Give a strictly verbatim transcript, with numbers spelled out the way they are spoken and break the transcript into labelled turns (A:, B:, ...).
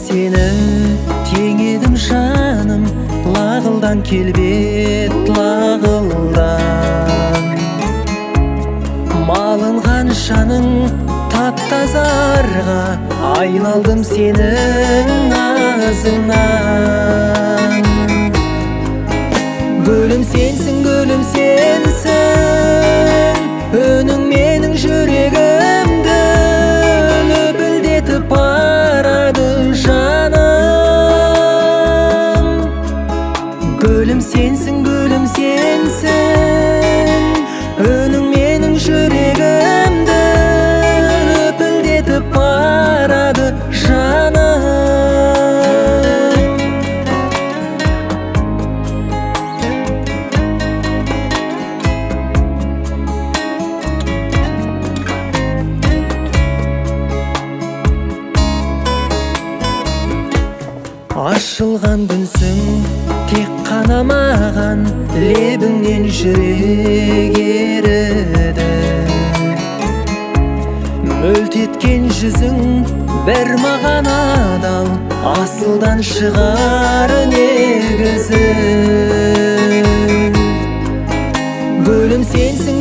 A: сені тең едім жаным, лағылдан келбет лағылдан. Малынған жаның таптазарға, айналдым сенің азыңнан. Гүлім сенсің, гүлім сенсің, үнің менің жүрегімді лүпілдетіп барады жаным. Гүлім сенсің, гүлім сенсің, үнің менің жүрегімді лүпілдетіп барады жаным. Ашылған күнсің тек қана маған, лебіңнен жүрек еріді. Мөлт еткен жүзің бір маған адал, асылдан шығар негізі. Гүлім сенсің,